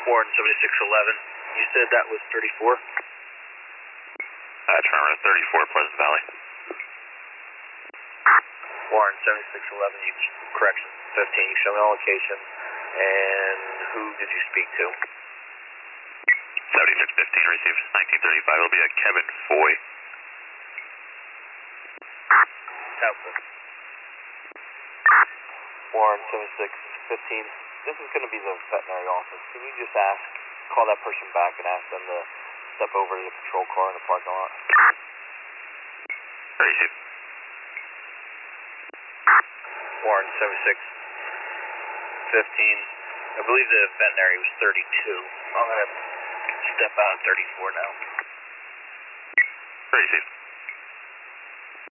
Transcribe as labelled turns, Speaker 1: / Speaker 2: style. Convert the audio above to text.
Speaker 1: Warren 7611, you said that was 34?
Speaker 2: Tremor 34, Pleasant Valley.
Speaker 1: Warren 7611, you correction 15, you show me the location, and who did you speak to?
Speaker 2: 7615 received 1935, it'll be a Kevin Foy.
Speaker 1: Doubtful. Warren 7615, this is going to be the veterinary office. Can you just call that person back and ask them to step over to the patrol car in the parking lot?
Speaker 2: Received.
Speaker 1: Warren 7615, I believe the veterinary was 32. I'm going to step out at 34 now.
Speaker 2: Received.